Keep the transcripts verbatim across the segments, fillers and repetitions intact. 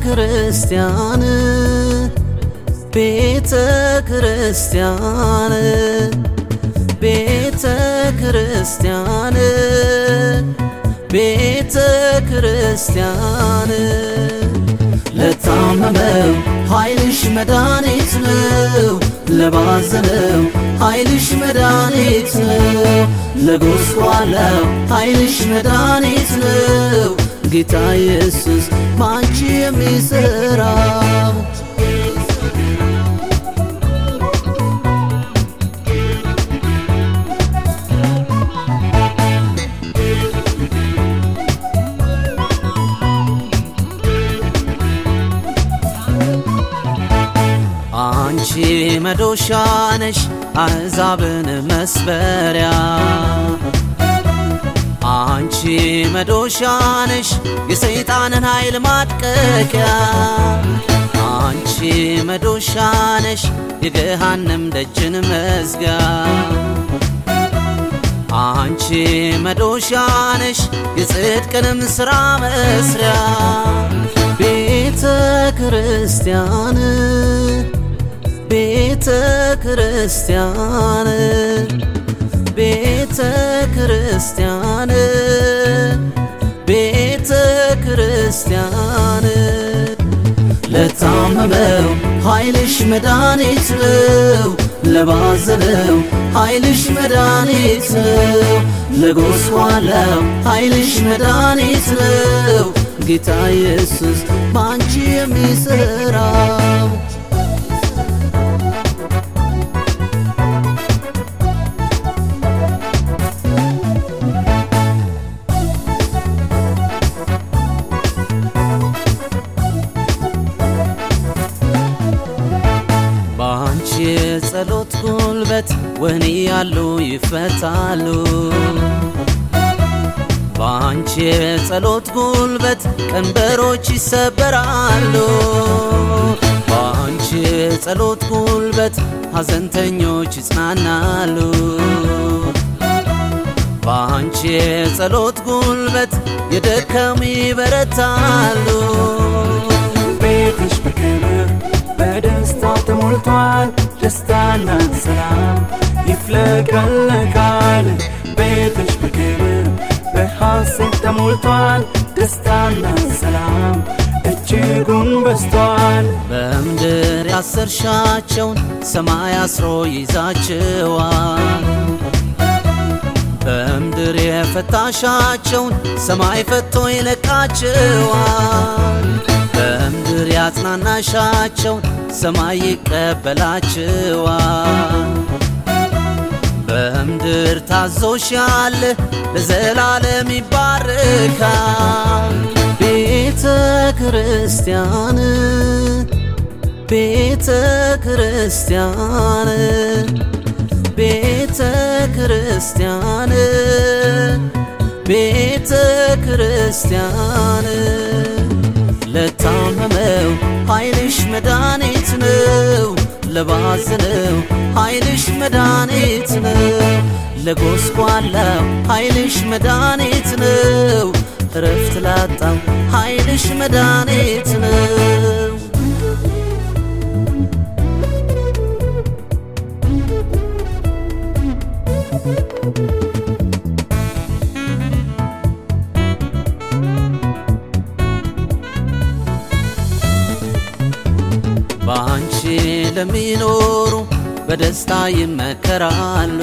ክርስቲያን ቤተ ክርስቲያን ቤተ ክርስቲያን ቤተ ክርስቲያን ለታመመው ኃይልሽ መድኃኒት ነው ለባዘነው ኃይልሽ መድኃኒት ነው ለጎስቋላው ኃይልሽ መድኃኒት ነው ጌታ ኢየሱስ ባንቺ የሚሰራው አንቺ መዶሻ ነሽ አሕዛብን መስበሪያ አንቺ መዶሻ ነሽ የሰይጣንን ኃይል ማድቀቂያ አንቺ መዶሻ ነሽ የገሃነም ደጅን መዝጊያ አንቺ መዶሻ ነሽ የጽድቅንም ሥራ መስሪያ ቤተ ክርስቲያን ቤተ ክርስቲያን ቤተ ክርስቲያን ቤተ ክርስቲያን ለታመመው ኃይልሽ መድኃኒት ነው ለባዘነው ኃይልሽ መድኃኒት ነው ለጎስቋላው ኃይልሽ መድኃኒት ነው ጌታ ኢየሱስ ባንቺ የሚሰራው ባንቺ ጸሎት ጉልበት ወህኒ ያሉ ይፈታሉ ባንቺ ጸሎት ጉልበት ቀንበሮች ይሰበራሉ ባንቺ ጸሎት ጉልበት ሐዘንተኞች ይጽናናሉ ባንቺ ጸሎት ጉልበት የደከሙ ይበረታሉ ቤትሽ በክብር በደስታ ተሞልቷል ደስታና ሰላም ይፍለቀለቃል ቤትሽ በክብር በሐሴት ተሞልቷል ደስታና ሰላም እጅጉን በዝቷል በምድር ያሰርሻቸውን ሰማይ አስሮ ይዛቸዋል በምድር የፈታሻቸውን ሰማይ ፈቶ ይለቃቸዋል በምድር ያጽናናሻቸውን ሰማይ ይቀበላቸዋል በምድር ታዞሻል ለዘላለም ይባረካል ቤተ ክርስቲያን ቤተ ክርስቲያን ቤተ ክርስቲያን ቤተ ክርስቲያን ለታመመው ኃይልሽ መድኃኒት ነው ለባዘነው ኃይልሽ መድኃኒት ነው ለጎስቋላው ኃይልሽ መድኃኒት ነው እረፍት ላጣው ኃይልሽ መድኃኒት ነው ባንቺ ለሚኖሩ በደስታ ይመከራሉ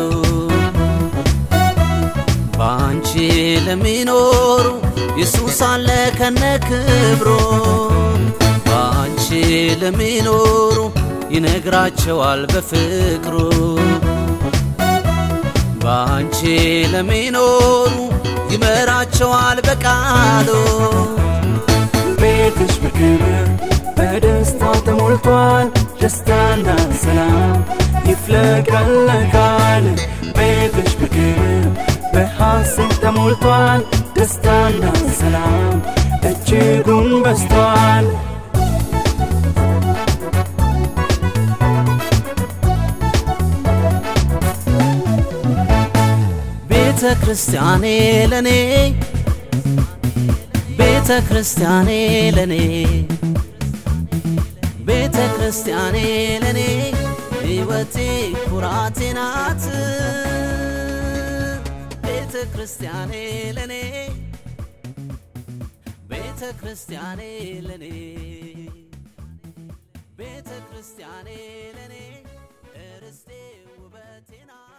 ባንቺ ለሚኖሩ ኢየሱስ አለ ከነክብሩ ባንቺ ለሚኖሩ ይነግራቸዋል በፍቅሩ ባንቺ ለሚኖሩ ይመራቸዋል በቃሉ ቤትሽ በክብር በደስታ ተሞልቷል ደስታና ሰላም ይፍለቀለቃል ቤትሽ በክብር በሐሴት ተሞልቷል ደስታና ሰላም እጅጉን በዝቷል ቤተ ክርስቲያኔ ለኔ ቤተ ክርስቲያኔ ለኔ ቤተ ክርስቲያኔ ለኔ ሕይወቴ ኩራቴ ናት ቤተ ክርስቲያኔ ለኔ ቤተ ክርስቲያኔ ለኔ ቤተ ክርስቲያኔ ለኔ እርስቴ ውበቴ ናት